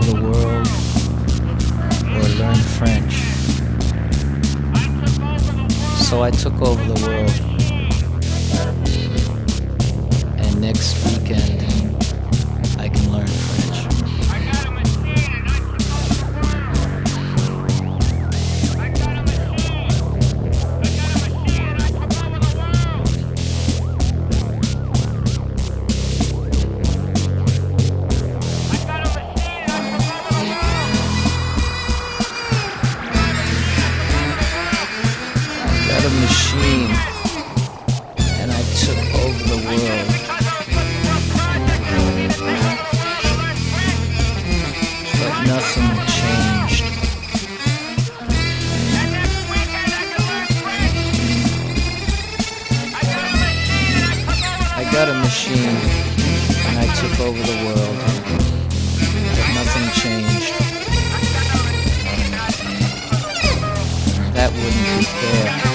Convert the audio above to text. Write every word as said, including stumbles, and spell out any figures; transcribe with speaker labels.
Speaker 1: over the world or learn French. So I took over the world. And next weekend, I can learn French. A machine, and I took over the world. But nothing changed. I got a machine, and I took over the world. But nothing changed. That wouldn't be fair.